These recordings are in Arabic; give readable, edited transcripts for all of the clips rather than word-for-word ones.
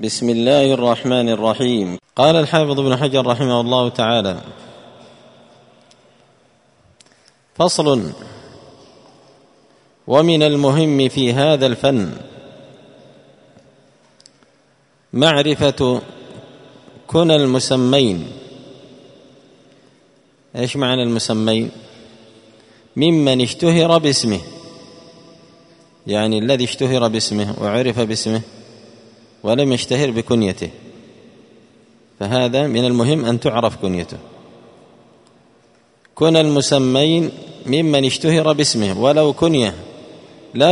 بسم الله الرحمن الرحيم. قال الحافظ ابن حجر رحمه الله تعالى: فصل: ومن المهم في هذا الفن معرفة كنى المسمين. ايش معنى المسمين؟ ممن اشتهر باسمه، يعني الذي اشتهر باسمه وعرف باسمه ولم يشتهر بكنيته، فهذا من المهم أن تعرف كنيته. كنى المسمين ممن اشتهر باسمه ولو كنية، لا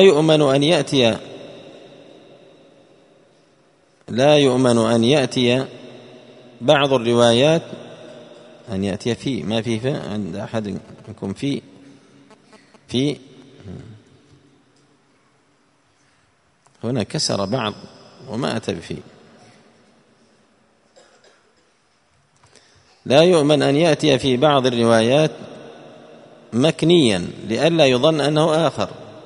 يؤمن أن يأتي بعض الروايات أن يأتي في ما في عند أحد يكون في هنا كسر بعض وما أتى بفي. لا يؤمن أن يأتي في بعض الروايات مكنيا لئلا يظن أنه آخر.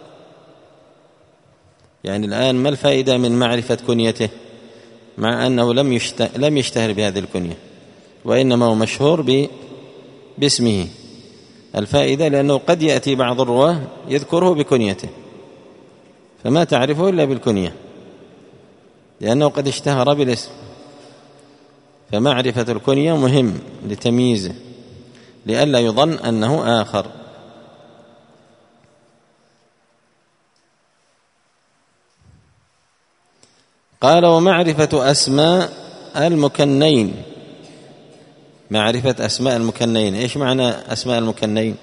يعني الآن ما الفائدة من معرفة كنيته مع أنه لم يشتهر بهذه الكنية وإنما هو مشهور باسمه؟ الفائدة لأنه قد يأتي بعض الرواه يذكره بكنيته فما تعرفه إلا بالكنية لأنه قد اشتهر بالاسم، فمعرفة الكنية مهم لتمييزه لئلا يظن أنه آخر. قال: ومعرفة أسماء المكنين. معرفة أسماء المكنين، إيش معنى أسماء المكنين؟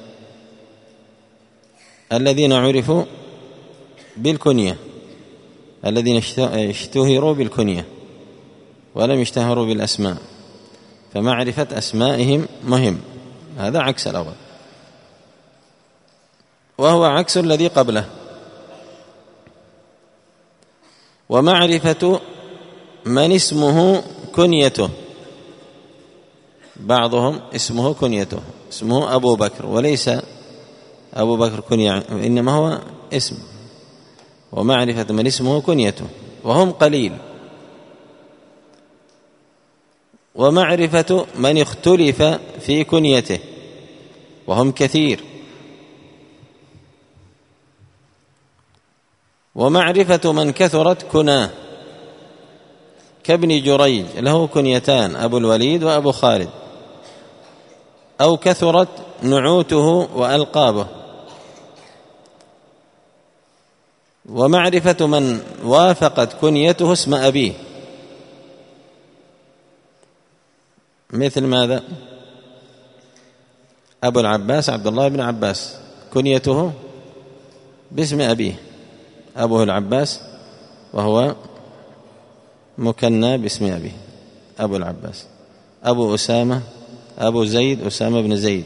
الذين عرفوا بالكنية، الذين اشتهروا بالكنية ولم يشتهروا بالأسماء، فمعرفة أسمائهم مهم. هذا عكس الأول، وهو عكس الذي قبله. ومعرفة من اسمه كنيته. بعضهم اسمه كنيته، اسمه أبو بكر وليس أبو بكر كنية إنما هو اسم. ومعرفة من اسمه كنيته وهم قليل. ومعرفة من اختلف في كنيته وهم كثير. ومعرفة من كثرت كناه كابن جريج له كنيتان، أبو الوليد وأبو خالد، أو كثرت نعوته وألقابه. ومعرفة من وافقت كنيته اسم أبيه، مثل ماذا؟ أبو العباس عبد الله بن عباس كنيته باسم أبيه، أبوه العباس وهو مكنى باسم أبيه أبو العباس. أبو أسامة أبو زيد أسامة بن زيد.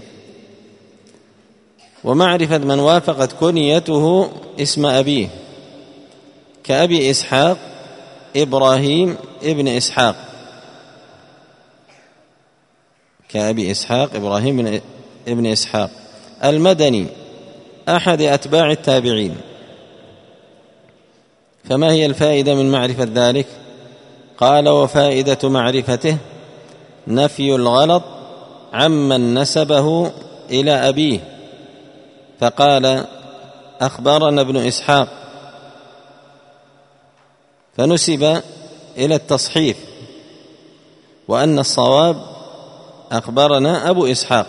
ومعرفة من وافقت كنيته اسم أبيه كأبي إسحاق إبراهيم ابن إسحاق، كأبي إسحاق إبراهيم ابن إسحاق المدني أحد أتباع التابعين. فما هي الفائدة من معرفة ذلك؟ قال: وفائدة معرفته نفي الغلط عمن نسبه إلى أبيه، فقال: أخبرنا ابن إسحاق، فنسب إلى التصحيف، وأن الصواب أخبرنا أبو إسحاق.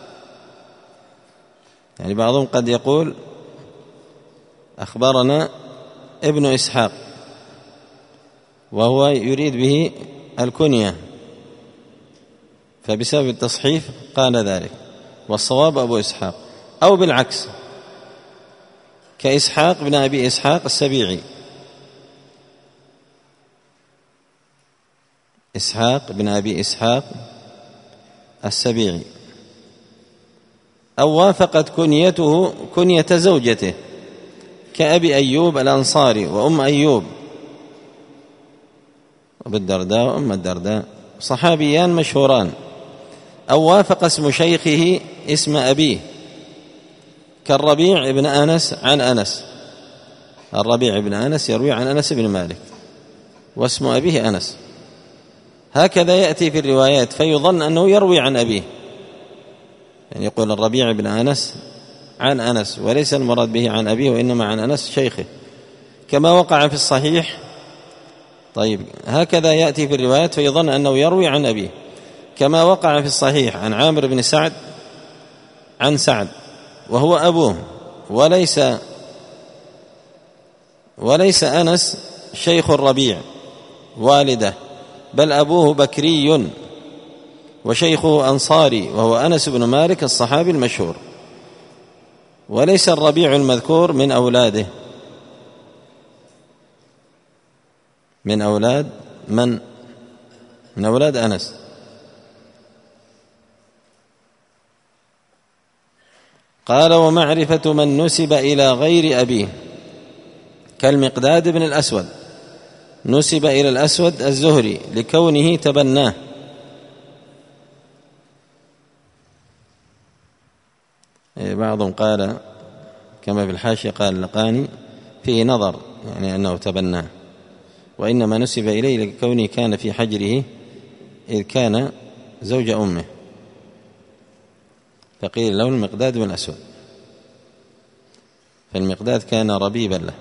يعني بعضهم قد يقول أخبرنا ابن إسحاق وهو يريد به الكنية، فبسبب التصحيف قال ذلك، والصواب أبو إسحاق. أو بالعكس كإسحاق بن أبي إسحاق السبيعي، إسحاق بن أبي إسحاق السبيعي. أو وافقت كنيته كنية زوجته كأبي أيوب الأنصاري وأم أيوب، أبو الدرداء وأم الدرداء صحابيان مشهوران. أو وافق اسم شيخه اسم أبيه كالربيع بن أنس عن أنس. الربيع بن أنس يروي عن أنس بن مالك، واسم أبيه أنس. هكذا يأتي في الروايات، فيظن أنه يروي عن أبيه، يعني يقول الربيع بن أنس عن أنس، وليس المراد به عن أبيه، وإنما عن أنس شيخه، كما وقع في الصحيح. طيب، هكذا يأتي في الروايات فيظن أنه يروي عن أبيه، كما وقع في الصحيح عن عامر بن سعد عن سعد وهو أبوه، وليس أنس شيخ الربيع والده، بل أبوه بكري وشيخه أنصاري، وهو أنس بن مالك الصحابي المشهور، وليس الربيع المذكور من أولاده. من أولاد من؟ من أولاد أنس. قال: ومعرفة من نسب إلى غير أبيه كالمقداد بن الأسود، نسب إلى الأسود الزهري لكونه تبناه. بعضهم قال كما في الحاشية قال اللقاني فيه نظر، يعني أنه تبناه، وإنما نسب إليه لكونه كان في حجره إذ كان زوج أمه، فقيل له المقداد بن الأسود، فالمقداد كان ربيبا له.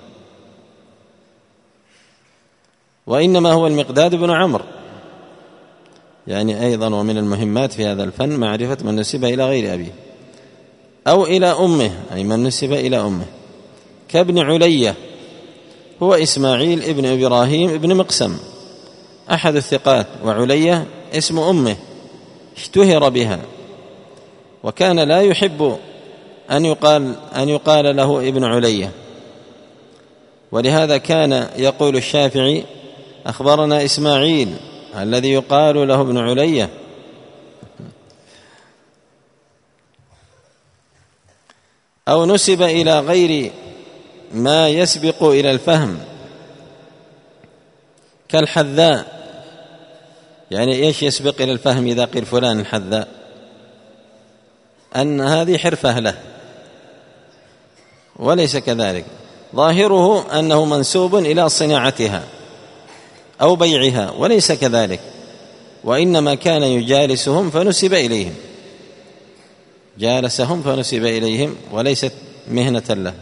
وإنما هو المقداد بن عمرو، يعني أيضا ومن المهمات في هذا الفن معرفة من نسب إلى غير أبيه أو إلى أمه، أي من نسب إلى أمه، كابن علية هو إسماعيل ابن إبراهيم ابن مقسم أحد الثقات، وعلية اسم أمه اشتهر بها، وكان لا يحب أن يقال له ابن علية، ولهذا كان يقول الشافعي: أخبرنا إسماعيل الذي يقال له ابن علية. أو نسب إلى غير ما يسبق إلى الفهم كالحذاء، يعني إيش يسبق إلى الفهم إذا قيل فلان الحذاء؟ أن هذه حرفة له، وليس كذلك، ظاهره أنه منسوب إلى صناعتها أو بيعها، وليس كذلك، وإنما كان يجالسهم فنسب إليهم، جالسهم فنسب إليهم، وليست مهنة له.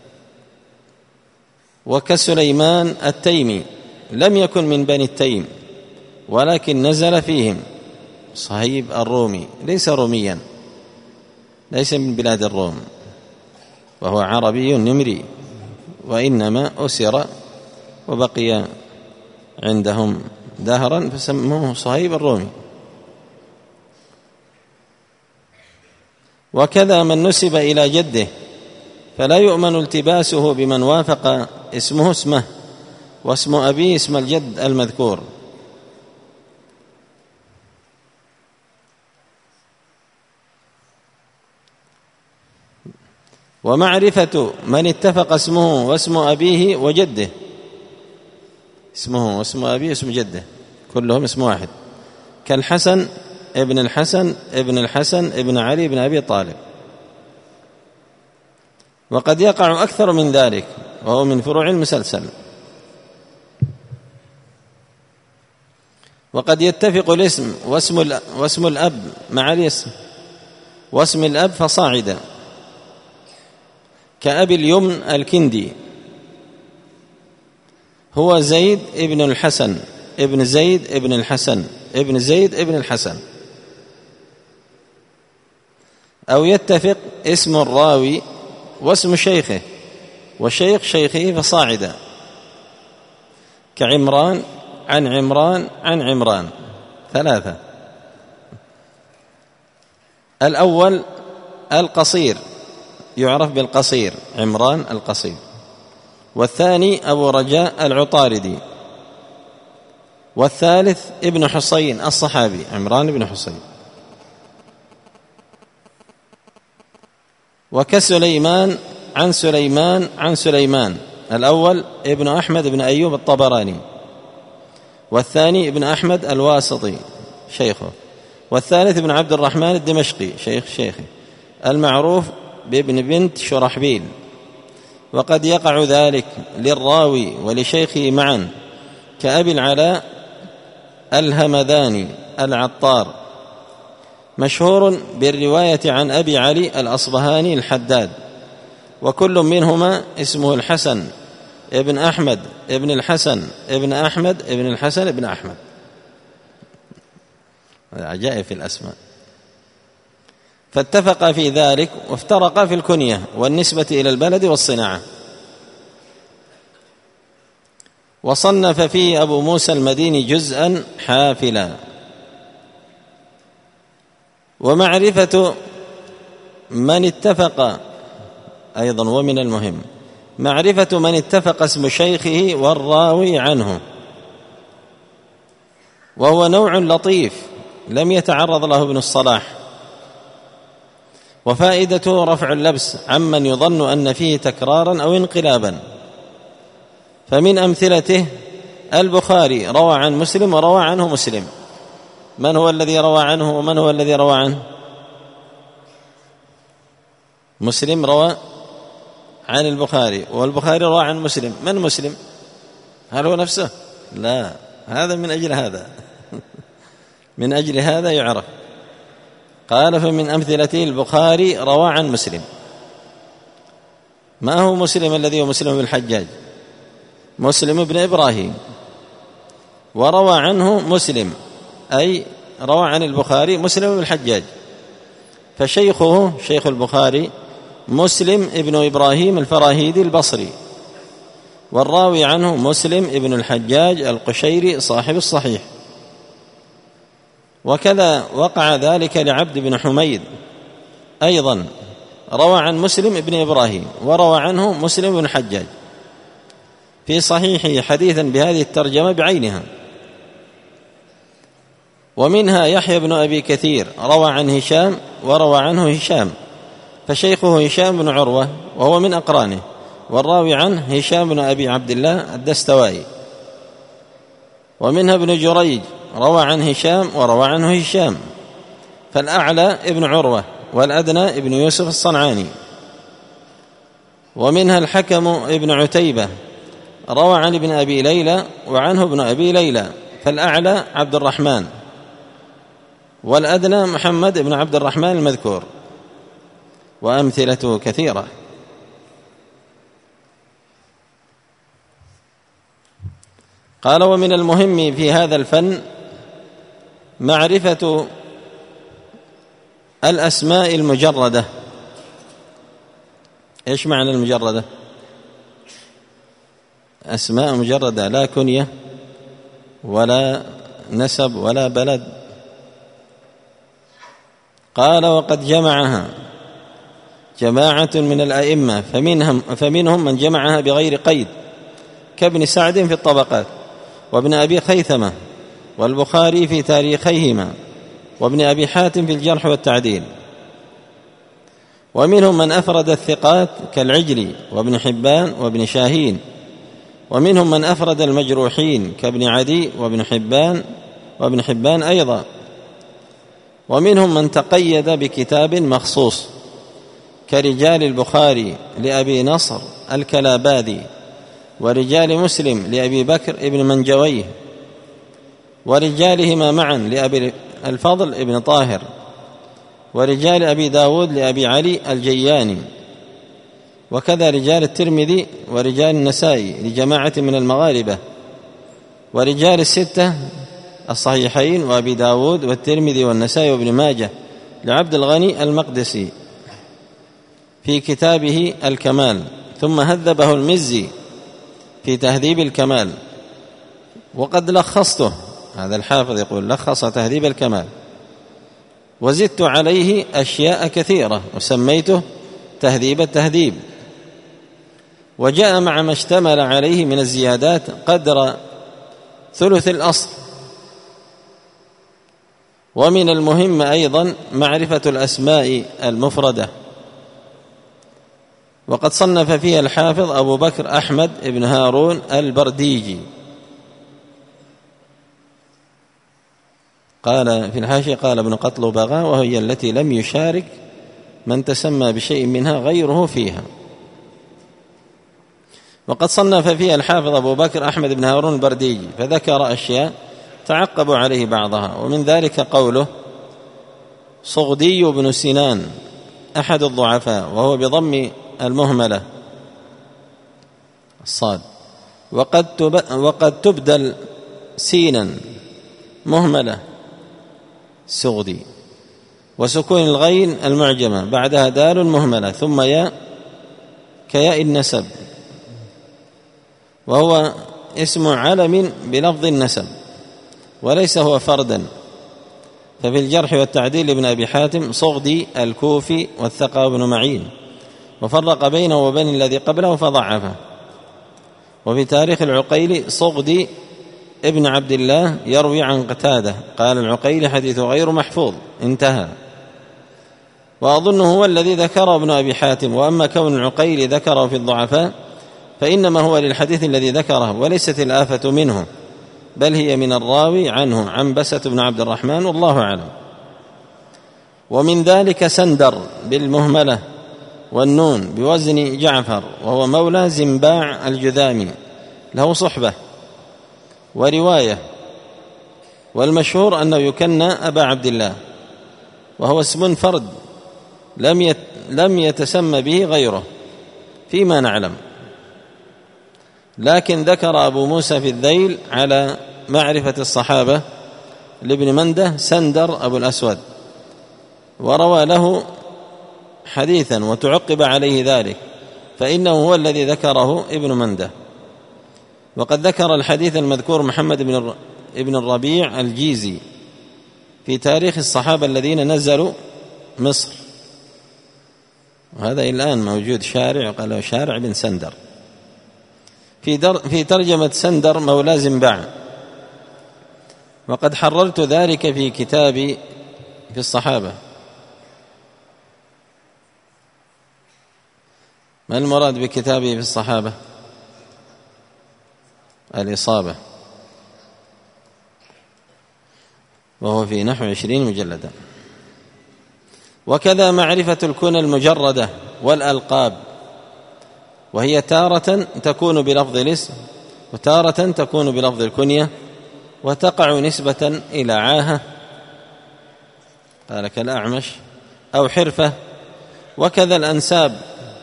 وكسليمان التيمي لم يكن من بني التيم، ولكن نزل فيهم، صهيب الرومي ليس روميا، ليس من بلاد الروم، وهو عربي نمري، وإنما أسر وبقي عندهم دهرا فسموه صهيب الرومي. وكذا من نسب إلى جده فلا يؤمن التباسه بمن وافق اسمه اسمه واسم أبيه اسم الجد المذكور. ومعرفة من اتفق اسمه واسم أبيه وجده، اسمه واسم أبيه اسم جده كلهم اسم واحد، كالحسن ابن الحسن ابن الحسن ابن علي بن أبي طالب. وقد يقع أكثر من ذلك، وهو من فروع المسلسل. وقد يتفق الاسم واسم الأب مع الاسم واسم الأب فصاعدا، كأبي اليمن الكندي هو زيد ابن الحسن ابن زيد ابن الحسن ابن زيد ابن الحسن. أو يتفق اسم الراوي واسم شيخه وشيخ شيخه فصاعدا، كعمران عن عمران عن عمران، ثلاثة. الأول القصير يعرف بالقصير، عمران القصير، والثاني أبو رجاء العطاردي، والثالث ابن حصين الصحابي عمران بن حصين. وكسليمان عن سليمان عن سليمان، الأول ابن أحمد بن أيوب الطبراني، والثاني ابن أحمد الواسطي شيخه، والثالث ابن عبد الرحمن الدمشقي شيخه المعروف بابن بنت شرحبيل. وقد يقع ذلك للراوي ولشيخه معا، كأبي العلاء الهمداني العطار، مشهور بالرواية عن أبي علي الأصبهاني الحداد، وكل منهما اسمه الحسن ابن أحمد ابن الحسن ابن أحمد ابن الحسن ابن أحمد. عجائب في الأسماء. فاتفق في ذلك وافترق في الكنية والنسبة إلى البلد والصناعة. وصنف فيه أبو موسى المديني جزءا حافلا. ومعرفة من اتفق أيضا، ومن المهم معرفة من اتفق اسم شيخه والراوي عنه، وهو نوع لطيف لم يتعرض له ابن الصلاح، وفائدته رفع اللبس عمن يظن أن فيه تكرارا أو انقلابا. فمن أمثلته البخاري روى عن مسلم وروى عنه مسلم. من هو الذي روى عنه ومن هو الذي روى عنه؟ مسلم روى عن البخاري والبخاري روى عن مسلم. من مسلم؟ هل هو نفسه؟ لا، هذا من أجل هذا من أجل هذا يعرف. قال فمن أمثلته البخاري روى عن مسلم. ما هو مسلم الذي هو مسلم بن الحجاج؟ مسلم بن إبراهيم. وروى عنه مسلم، أي روى عن البخاري مسلم بن الحجاج، فشيخه شيخ البخاري مسلم ابن إبراهيم الفراهيدي البصري، والراوي عنه مسلم ابن الحجاج القشيري صاحب الصحيح. وكذا وقع ذلك لعبد بن حميد أيضا، روى عن مسلم ابن إبراهيم وروى عنه مسلم بن الحجاج في صحيحه حديثا بهذه الترجمة بعينها. ومنها يحيى بن أبي كثير روى عن هشام وروى عنه هشام، فشيخه هشام بن عروة وهو من أقرانه، والراوي عنه هشام بن أبي عبد الله الدستوائي. ومنها ابن جريج روى عن هشام وروى عنه هشام، فالأعلى ابن عروة والأدنى ابن يوسف الصنعاني. ومنها الحكم ابن عتيبة روى عن ابن أبي ليلى وعنه ابن أبي ليلى، فالأعلى عبد الرحمن والأدنى محمد بن عبد الرحمن المذكور. وأمثلته كثيرة. قال ومن المهم في هذا الفن معرفة الأسماء المجردة. إيش معنى المجردة؟ أسماء مجردة، لا كنية ولا نسب ولا بلد. قال وقد جمعها جماعة من الأئمة، فمنهم من جمعها بغير قيد كابن سعد في الطبقات، وابن أبي خيثمة، والبخاري في تاريخيهما، وابن أبي حاتم في الجرح والتعديل. ومنهم من أفرد الثقات كالعجلي وابن حبان وابن شاهين، ومنهم من أفرد المجروحين كابن عدي وابن حبان أيضا. ومنهم من تقيد بكتاب مخصوص كرجال البخاري لأبي نصر الكلابادي، ورجال مسلم لأبي بكر ابن منجويه، ورجالهما معا لأبي الفضل ابن طاهر، ورجال أبي داود لأبي علي الجياني، وكذا رجال الترمذي ورجال النسائي لجماعة من المغاربة، ورجال الستة الصحيحين وأبي داود والترمذي والنسائي وابن ماجه لعبد الغني المقدسي في كتابه الكمال، ثم هذبه المزي في تهذيب الكمال. وقد لخصته، هذا الحافظ يقول لخص تهذيب الكمال، وزدت عليه أشياء كثيرة وسميته تهذيب التهذيب، وجاء مع ما اشتمل عليه من الزيادات قدر ثلث الأصل. ومن المهم أيضا معرفة الأسماء المفردة، وقد صنف فيها الحافظ أبو بكر أحمد بن هارون البرديجي. قال في الحاشية قال ابن قطلبغا وهي التي لم يشارك من تسمى بشيء منها غيره فيها. وقد صنف فيها الحافظ أبو بكر أحمد بن هارون البرديجي فذكر أشياء تعقب عليه بعضها، ومن ذلك قوله: صغدي بن سنان أحد الضعفاء، وهو بضم المهملة الصاد، وقد تبدل سينا مهملة سغدي، وسكون الغين المعجمة بعدها دال مهملة ثم ياء كياء النسب، وهو اسم علم بلفظ النسب وليس هو فردا. ففي الجرح والتعديل لابن أبي حاتم صغدي الكوفي والثقة بن معين، وفرق بينه وبين الذي قبله فضعفه. وفي تاريخ العقيلي صغدي ابن عبد الله يروي عن قتادة قال العقيلي حديث غير محفوظ، انتهى. وأظنه هو الذي ذكره ابن أبي حاتم. وأما كون العقيلي ذكره في الضعفاء فإنما هو للحديث الذي ذكره، وليست الآفة منه، بل هي من الراوي عنه عنبسة بن عبد الرحمن، والله أعلم. ومن ذلك سندر بالمهملة والنون بوزن جعفر، وهو مولى زنباع الجذامي، له صحبة ورواية، والمشهور أنه يكنى أبا عبد الله، وهو اسم فرد لم يتسمى به غيره فيما نعلم. لكن ذكر أبو موسى في الذيل على معرفة الصحابة لابن منده سندر أبو الأسود، وروى له حديثا وتعقب عليه ذلك، فإنه هو الذي ذكره ابن منده. وقد ذكر الحديث المذكور محمد بن الربيع الجيزي في تاريخ الصحابة الذين نزلوا مصر، وهذا الآن موجود شارع قال له شارع بن سندر، في ترجمة سندر مولى زنباع. وقد حررت ذلك في كتابي في الصحابة. ما المراد بكتابي في الصحابة؟ الإصابة، وهو في نحو 20 مجلدا. وكذا معرفة الكنى المجردة والألقاب، وهي تارة تكون بلفظ الاسم وتارة تكون بلفظ الكنية، وتقع نسبة إلى عاهة قال كالأعمش أو حرفة. وكذا الأنساب،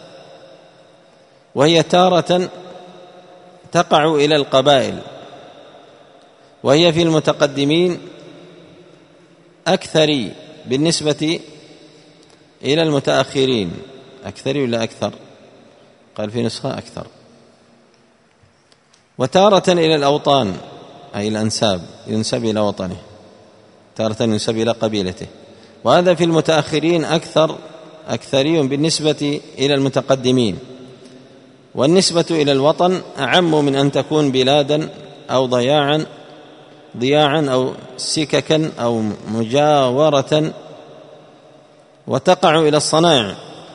وهي تارة تقع إلى القبائل، وهي في المتقدمين أكثر بالنسبة إلى المتأخرين. أكثر ولا أكثر؟ قال في نسخة أكثر. وتارة إلى الأوطان أي الأنساب، ينسب إلى وطنه، تارة ينسب إلى قبيلته، وهذا في المتأخرين أكثري بالنسبة إلى المتقدمين. والنسبة إلى الوطن أعم من أن تكون بلادا أو ضياعا أو سككا أو مجاورة. وتقع إلى الصنائع،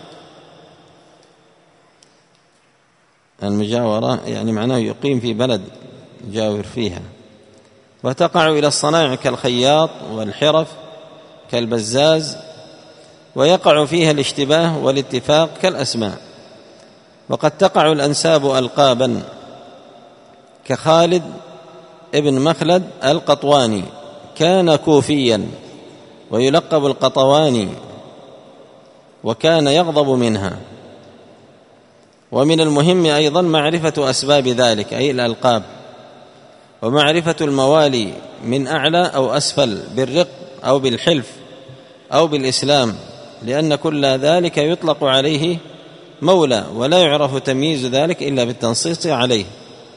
المجاورة يعني معناه يقيم في بلد جاور فيها. وتقع إلى الصنائع كالخياط والحرف كالبزاز، ويقع فيها الاشتباه والاتفاق كالأسماء. وقد تقع الأنساب ألقابا كخالد ابن مخلد القطواني كان كوفيا ويلقب القطواني، وكان يغضب منها. ومن المهم أيضا معرفة أسباب ذلك أي الألقاب، ومعرفة الموالي من أعلى أو أسفل بالرق أو بالحلف أو بالإسلام، لأن كل ذلك يطلق عليه مولى، ولا يعرف تمييز ذلك إلا بالتنصيص عليه.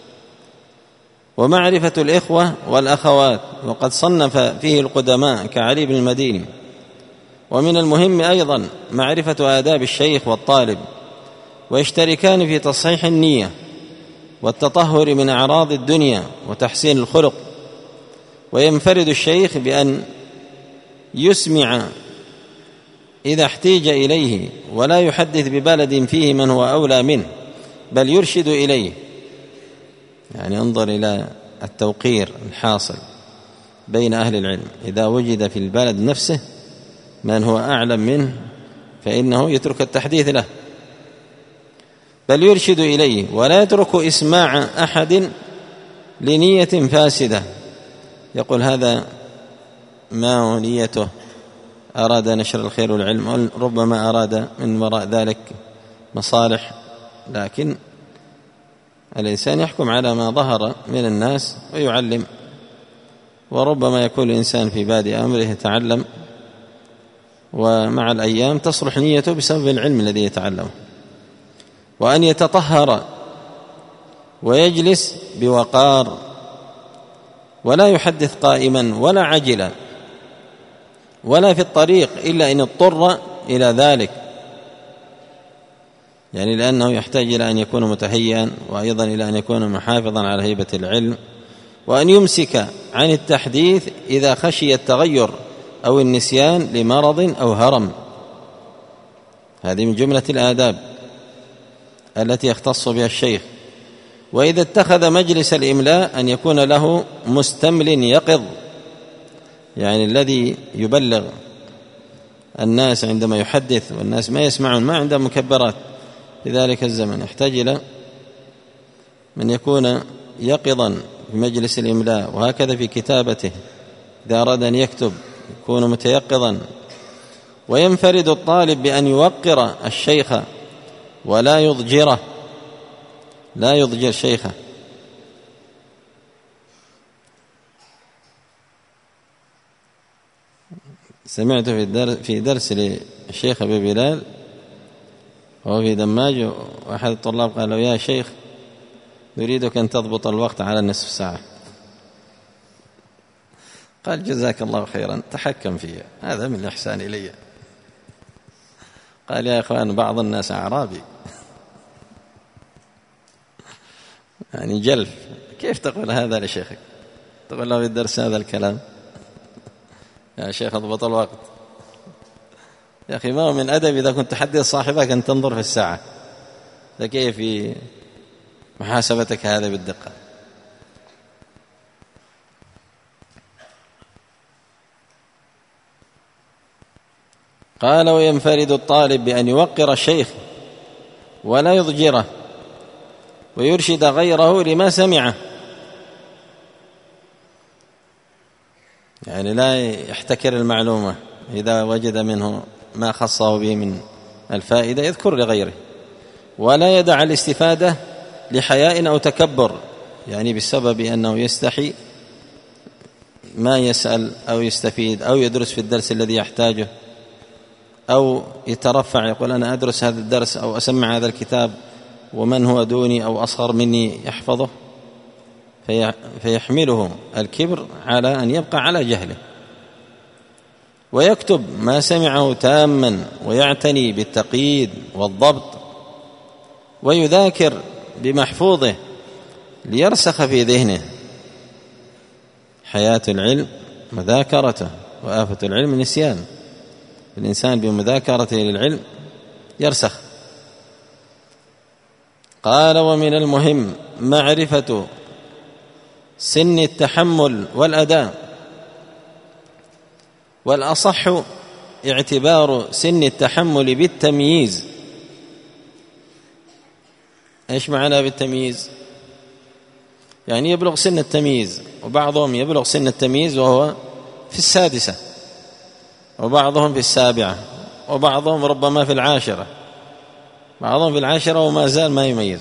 ومعرفة الإخوة والأخوات، وقد صنف فيه القدماء كعلي بن المديني. ومن المهم أيضا معرفة آداب الشيخ والطالب، ويشتركان في تصحيح النية والتطهر من أعراض الدنيا وتحسين الخلق. وينفرد الشيخ بأن يسمع إذا احتيج إليه، ولا يحدث ببلد فيه من هو أولى منه، بل يرشد إليه. يعني انظر إلى التوقير الحاصل بين أهل العلم، إذا وجد في البلد نفسه من هو أعلم منه فإنه يترك التحديث له. بل يرشد إليه، ولا يترك إسماع أحد لنية فاسدة، يقول هذا ما نيته أراد نشر الخير والعلم، ربما أراد من وراء ذلك مصالح، لكن الإنسان يحكم على ما ظهر من الناس ويعلم، وربما يكون الإنسان في بادئ أمره يتعلم، ومع الأيام تصلح نيته بسبب العلم الذي يتعلمه. وأن يتطهر ويجلس بوقار، ولا يحدث قائما ولا عجلا ولا في الطريق إلا إن اضطر إلى ذلك، يعني لأنه يحتاج إلى أن يكون متهيئا، وأيضا إلى أن يكون محافظا على هيبة العلم، وأن يمسك عن التحديث إذا خشي التغير أو النسيان لمرض أو هرم. هذه من جملة الآداب التي يختص بها الشيخ. وإذا اتخذ مجلس الإملاء أن يكون له مستمل يقظ، يعني الذي يبلغ الناس عندما يحدث والناس ما يسمعون، ما عندهم مكبرات في ذلك الزمن، يحتاج إلى من يكون يقظا في مجلس الإملاء، وهكذا في كتابته إذا أراد أن يكتب يكون متيقظا. وينفرد الطالب بأن يوقر الشيخ ولا يضجره، لا يضجر شيخه. سمعت في درس للشيخ أبي بلال وهو في دماج، وأحد الطلاب قال له يا شيخ نريدك أن تضبط الوقت على نصف ساعة. قال جزاك الله خيرا، تحكم فيها، هذا من الإحسان إلي. قال يا إخوان بعض الناس أعرابي يعني جلف، كيف تقول هذا لشيخك؟ تقول له في الدرس هذا الكلام؟ يا شيخ اضبط الوقت. يا أخي ما هو من أدب إذا كنت تحدث صاحبك أن تنظر في الساعة، فكيف في محاسبتك هذا بالدقة؟ قال وينفرد الطالب بأن يوقر الشيخ ولا يضجره، ويرشد غيره لما سمعه، يعني لا يحتكر المعلومة، إذا وجد منه ما خصه به من الفائدة يذكر لغيره، ولا يدع الاستفادة لحياء أو تكبر، يعني بسبب أنه يستحي ما يسأل أو يستفيد أو يدرس في الدرس الذي يحتاجه، أو يترفع يقول أنا أدرس هذا الدرس أو أسمع هذا الكتاب ومن هو دوني أو أصغر مني يحفظه، فيحمله الكبر على أن يبقى على جهله. ويكتب ما سمعه تاما ويعتني بالتقييد والضبط، ويذاكر بمحفوظه ليرسخ في ذهنه. حياة العلم مذاكرته، وآفة العلم النسيان. الإنسان بمذاكرته للعلم يرسخ. قال ومن المهم معرفة سن التحمل والأداء، والأصح اعتبار سن التحمل بالتمييز. إيش معنى بالتمييز؟ يعني يبلغ سن التمييز، وبعضهم يبلغ سن التمييز وهو في 6، وبعضهم في 7، وبعضهم ربما في 10، بعضهم في 10 وما زال ما يميز.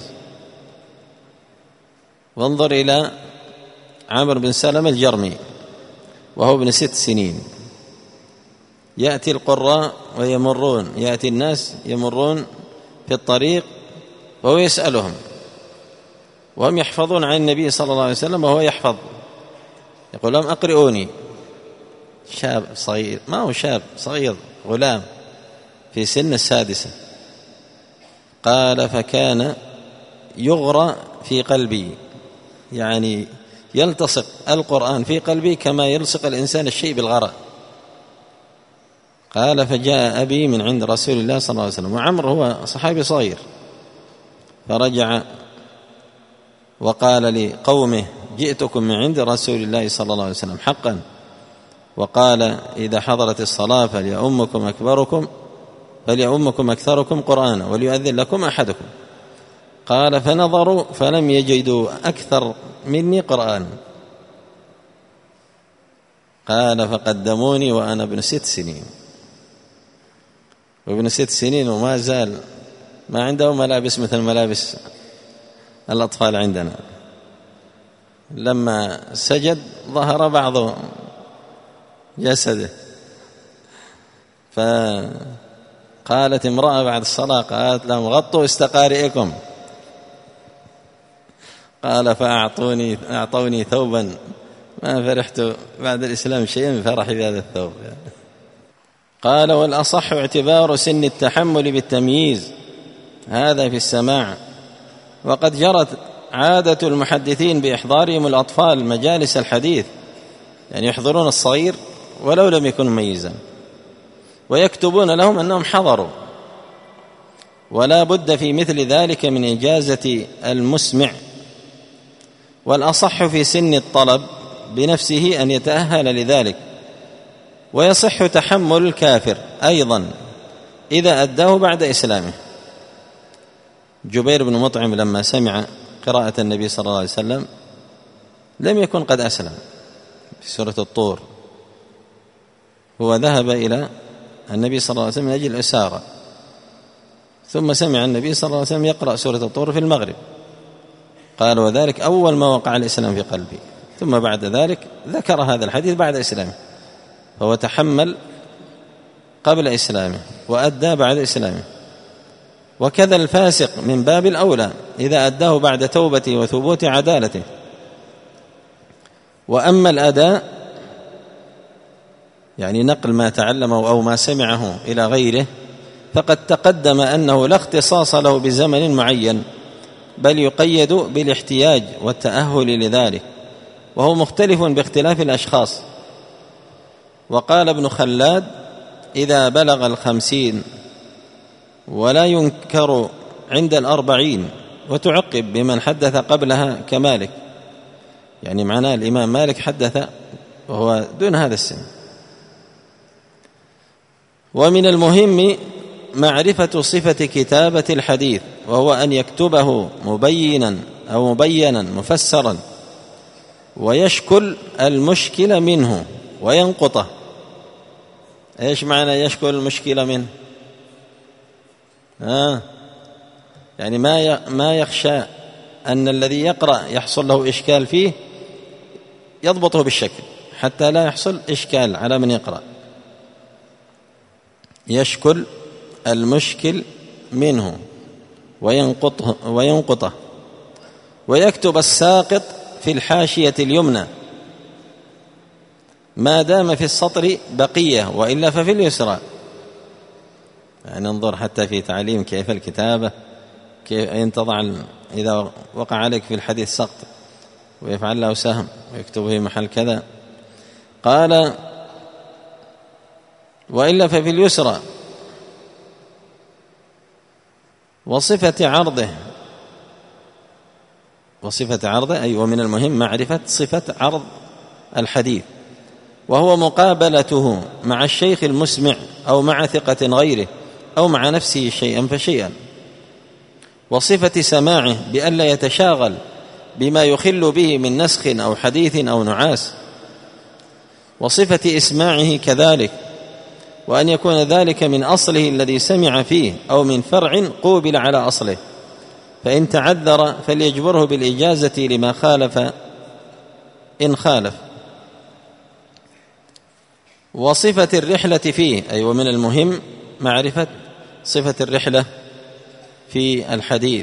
وانظر إلى عامر بن سلمة الجرمي وهو ابن 6 سنين، يأتي القراء ويمرون، يأتي الناس يمرون في الطريق وهو يسألهم، وهم يحفظون عن النبي صلى الله عليه وسلم وهو يحفظ، يقول لهم أقرئوني. شاب صغير، ما هو شاب صغير، غلام في سن 6. قال فكان يغرى في قلبي، يعني يلتصق القرآن في قلبي كما يلصق الإنسان الشيء بالغراء. قال فجاء أبي من عند رسول الله صلى الله عليه وسلم، وعمر هو صحابي صغير، فرجع وقال لقومه جئتكم من عند رسول الله صلى الله عليه وسلم حقا، وقال إذا حضرت الصلاة فليؤمكم أكثركم قرآنا وليؤذن لكم أحدكم. قال فنظروا فلم يجدوا أكثر مني قرآن. قال فقدموني وأنا ابن 6 سنين، وابن 6 سنين وما زال ما عنده ملابس مثل ملابس الأطفال عندنا. لما سجد ظهر بعض جسده، فقالت امرأة بعد الصلاة قالت لهم غطوا استقارئكم. قال فأعطوني ثوبا ما فرحت بعد الإسلام شيئا بفرحي بهذا الثوب. قال والأصح اعتبار سن التحمل بالتمييز هذا في السماع، وقد جرت عادة المحدثين بإحضارهم الأطفال مجالس الحديث، يعني يحضرون الصغير ولو لم يكن مميزا ويكتبون لهم أنهم حضروا، ولا بد في مثل ذلك من إجازة المسمع. والأصح في سن الطلب بنفسه أن يتأهل لذلك، ويصح تحمل الكافر أيضا إذا أداه بعد إسلامه. جبير بن مطعم لما سمع قراءة النبي صلى الله عليه وسلم لم يكن قد أسلم في سورة الطور، هو ذهب إلى النبي صلى الله عليه وسلم من أجل الأسارة، ثم سمع النبي صلى الله عليه وسلم يقرأ سورة الطور في المغرب، قال وذلك أول ما وقع الإسلام في قلبي، ثم بعد ذلك ذكر هذا الحديث بعد إسلامه، فهو تحمل قبل إسلامه وأدى بعد إسلامه. وكذا الفاسق من باب الأولى إذا أداه بعد توبته وثبوت عدالته. وأما الأداء يعني نقل ما تعلمه أو ما سمعه إلى غيره فقد تقدم أنه لا اختصاص له بزمن معين، بل يقيد بالاحتياج والتأهل لذلك، وهو مختلف باختلاف الأشخاص. وقال ابن خلاد إذا بلغ 50 ولا ينكر عند 40، وتعقب بمن حدث قبلها كمالك، يعني معناه الإمام مالك حدث وهو دون هذا السن. ومن المهم معرفة صفة كتابة الحديث، وهو أن يكتبه مبينا أو مبينا مفسرا، ويشكل المشكل منه وينقطه. إيش معنى يشكل المشكلة منه؟ يعني ما يخشى أن الذي يقرأ يحصل له إشكال فيه يضبطه بالشكل حتى لا يحصل إشكال على من يقرأ. يشكل المشكل منه وينقطه، ويكتب الساقط في الحاشية اليمنى ما دام في السطر بقية، وإلا ففي اليسرى. يعني انظر حتى في تعليم كيف الكتابة، كيف أن تضع إذا وقع عليك في الحديث سقط ويفعل له سهم ويكتبه في محل كذا. قال وإلا ففي اليسرى. وصفة عرضه أي ومن المهم معرفة صفة عرض الحديث، وهو مقابلته مع الشيخ المسمع أو مع ثقة غيره أو مع نفسه شيئا فشيئا. وصفة سماعه بأن لا يتشاغل بما يخل به من نسخ أو حديث أو نعاس. وصفة إسماعه كذلك، وأن يكون ذلك من أصله الذي سمع فيه أو من فرع قوبل على أصله، فإن تعذر فليجبره بالإجازة لما خالف إن خالف. وصفة الرحلة فيه أي ومن المهم معرفة صفة الرحلة في الحديث،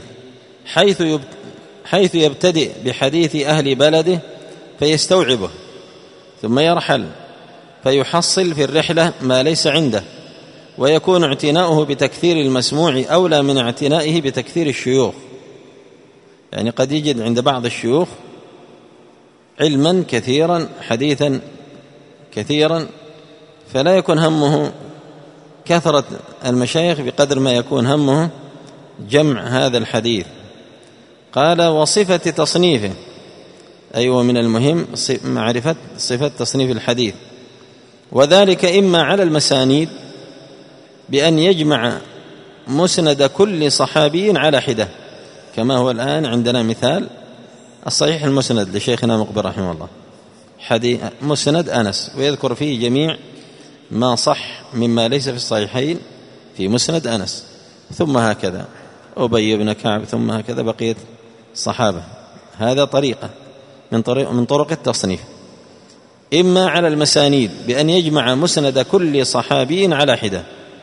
حيث يبتدئ بحديث أهل بلده فيستوعبه، ثم يرحل فيحصل في الرحلة ما ليس عنده، ويكون اعتناؤه بتكثير المسموع أولى من اعتنائه بتكثير الشيوخ. يعني قد يجد عند بعض الشيوخ علما كثيرا حديثا كثيرا، فلا يكون همه كثرة المشايخ بقدر ما يكون همه جمع هذا الحديث. قال وصفة تصنيفه أي ومن المهم معرفة صفة تصنيف الحديث، وذلك إما على المسانيد بأن يجمع مسند كل صحابي على حدة، كما هو الآن عندنا مثال الصحيح المسند لشيخنا مقبل رحمه الله، حديث مسند أنس، ويذكر فيه جميع ما صح مما ليس في الصحيحين في مسند أنس، ثم هكذا أبي بن كعب، ثم هكذا بقية الصحابة. هذا طريقة من طرق التصنيف، إما على المسانيد بأن يجمع مسند كل صحابي على حدة،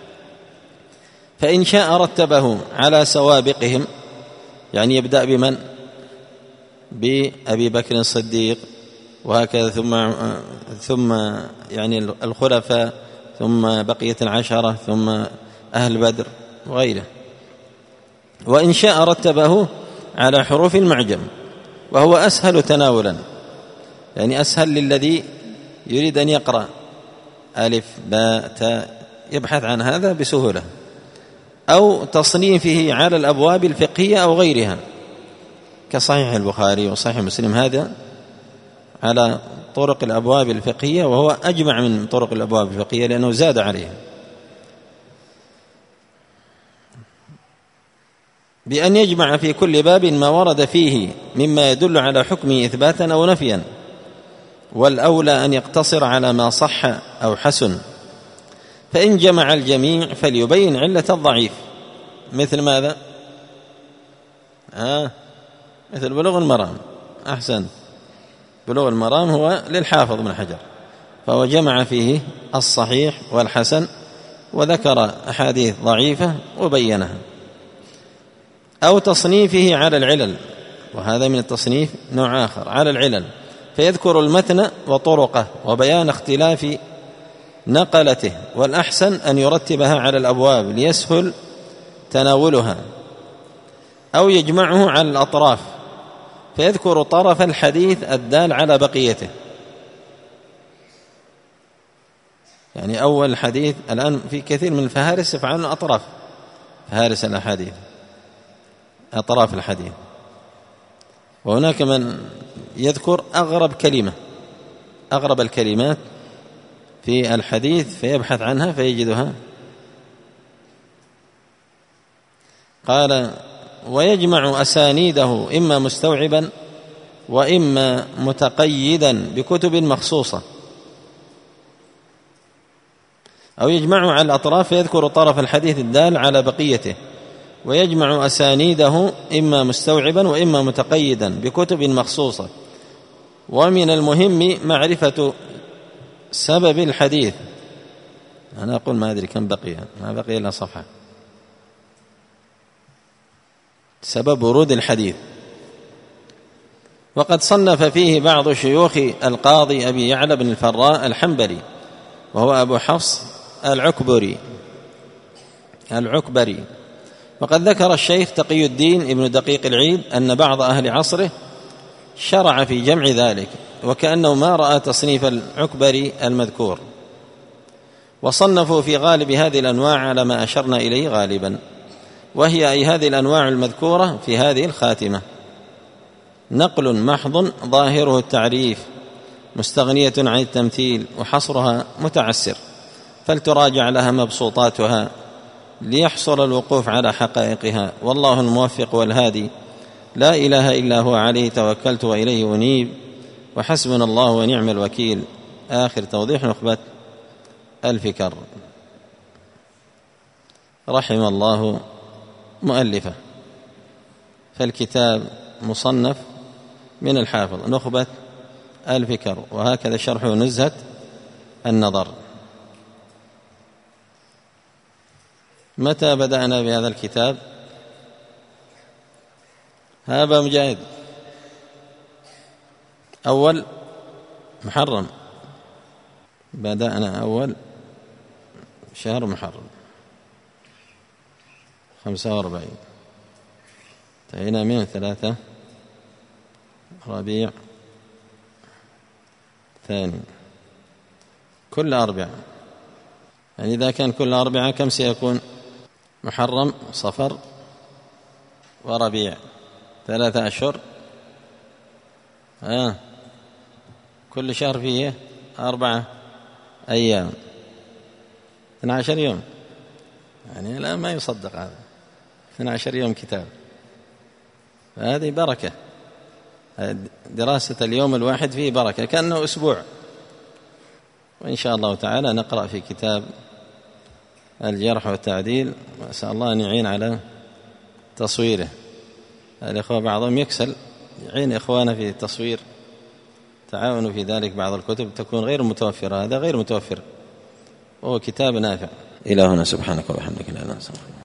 فإن شاء رتبه على سوابقهم، يعني يبدأ بمن؟ بأبي بكر الصديق، وهكذا ثم يعني الخلفاء، ثم بقية العشرة، ثم أهل بدر وغيره. وإن شاء رتبه على حروف المعجم، وهو أسهل تناولا، يعني أسهل للذي يريد أن يقرأ ألف باء تاء، يبحث عن هذا بسهولة. أو تصنيفه على الأبواب الفقهية أو غيرها كصحيح البخاري وصحيح مسلم، هذا على طرق الأبواب الفقهية، وهو أجمع من طرق الأبواب الفقهية لأنه زاد عليها، بأن يجمع في كل باب ما ورد فيه مما يدل على حكمه إثباتا أو نفيا، والأولى أن يقتصر على ما صح أو حسن. فإن جمع الجميع فليبين علة الضعيف، مثل ماذا؟ مثل بلوغ المرام. أحسن، بلوغ المرام هو للحافظ بن حجر، فهو جمع فيه الصحيح والحسن، وذكر أحاديث ضعيفة وبينها. أو تصنيفه على العلل، وهذا من التصنيف نوع آخر، على العلل، فيذكر المتن وطرقه وبيان اختلاف نقلته، والأحسن أن يرتبها على الأبواب ليسهل تناولها. أو يجمعه على الأطراف، فيذكر طرف الحديث الدال على بقيته، يعني أول الحديث. الآن في كثير من الفهارس يفعلون أطراف، فهارس الأحاديث، أطراف الحديث. وهناك من يذكر أغرب كلمة، أغرب الكلمات في الحديث، فيبحث عنها فيجدها. قال: ويجمع أسانيده إما مستوعبا وإما متقيدا بكتب مخصوصة. أو يجمع على الأطراف فيذكر طرف الحديث الدال على بقيته، ويجمع أسانيده إما مستوعبا وإما متقيدا بكتب مخصوصة. ومن المهم معرفة سبب الحديث. أنا أقول ما أدري كم بقي، ما بقي إلا صفحة. سبب ورود الحديث. وقد صنف فيه بعض شيوخ القاضي أبي يعلى بن الفراء الحنبلي، وهو أبو حفص العكبري. وقد ذكر الشيخ تقي الدين ابن دقيق العيد أن بعض أهل عصره شرع في جمع ذلك، وكأنه ما رأى تصنيف العكبري المذكور. وصنفوا في غالب هذه الأنواع على ما أشرنا إليه غالبا، وهي أي هذه الأنواع المذكورة في هذه الخاتمة، نقل محض ظاهره التعريف، مستغنية عن التمثيل، وحصرها متعسر، فلتراجع لها مبسوطاتها ليحصل الوقوف على حقائقها. والله الموفق والهادي، لا إله إلا هو، عليه توكلت وإليه أنيب، وحسبنا الله ونعم الوكيل. آخر توضيح نخبة الفكر. رحم الله مؤلفه، فالكتاب مصنف من الحافظ نخبة الفكر، وهكذا شرحه نزهة النظر. متى بدأنا بهذا الكتاب؟ هذا مجاهد أول محرم، بدأنا أول شهر محرم 45، انتهينا من 3 ربيع ثاني، كل 4. يعني إذا كان كل 4 كم سيكون؟ محرم صفر وربيع 3 أشهر. كل شهر فيه 4 أيام، 12 يوم. يعني الآن ما يصدق هذا، 12 يوم كتاب. هذه بركة، دراسة اليوم الواحد فيه بركة كأنه أسبوع. وإن شاء الله تعالى نقرأ في كتاب الجرح والتعديل، وأسأل الله أن يعين على تصويره. الإخوة بعضهم يكسل، يعين إخوانا في تصوير، تعاونوا في ذلك. بعض الكتب تكون غير متوفرة، هذا غير متوفر وهو كتاب نافع. إلى هنا سبحانك وبحمدك لا إله إلا أنت.